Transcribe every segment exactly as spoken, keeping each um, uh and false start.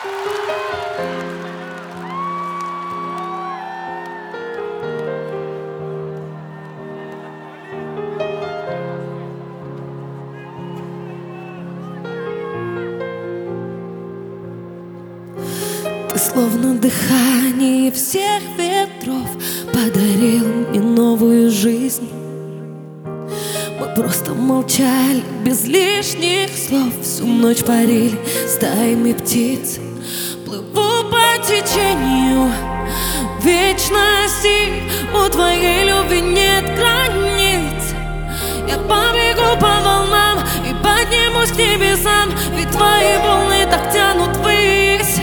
Ты словно дыхание всех ветров подарил мне новую жизнь. Мы просто молчали без лишних слов, всю ночь парили стаями птиц. Плыву по течению вечности, у твоей любви нет границ. Я побегу по волнам и поднимусь к небесам, ведь твои волны так тянут ввысь.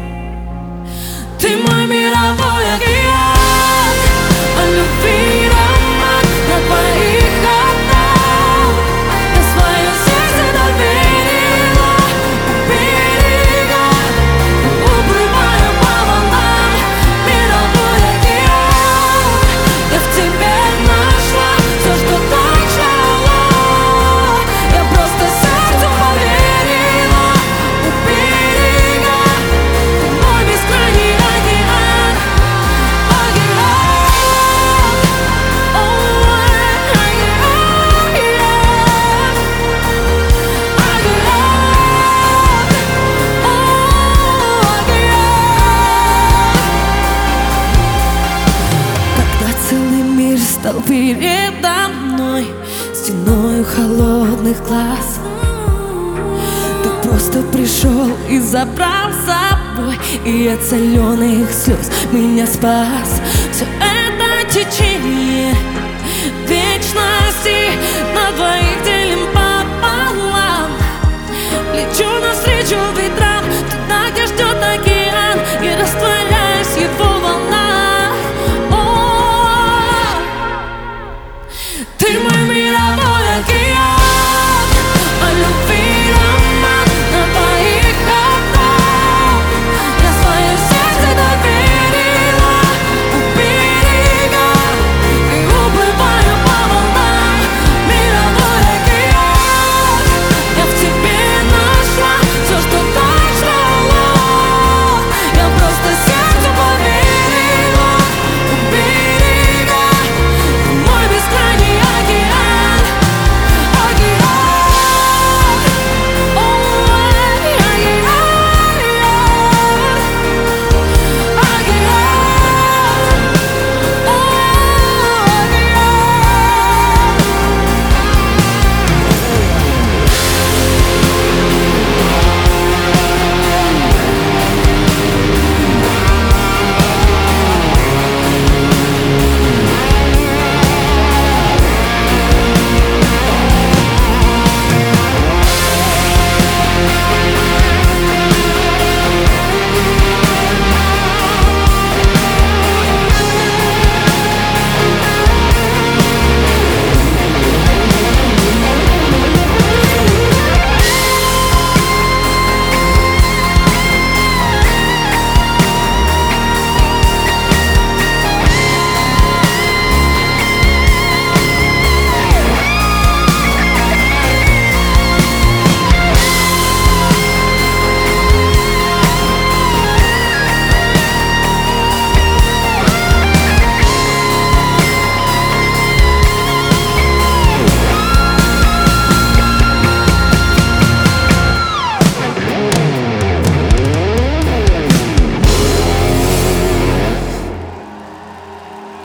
Ты мой мировой океан, о любви роман на твоих волнах. Я свое сердце доверила у берега, уплываю по волнам. Мировой океан, я в тебе нашла все, что так ждала. Я просто сердцу поверила у берега, ты мой бескрайний океан. Когда целый мир стал передо мной стеною холодных глаз, ты просто пришел и забрал с собой, и от соленых слез меня спас. Все это течение вечности на двоих делим пополам. Лечу навстречу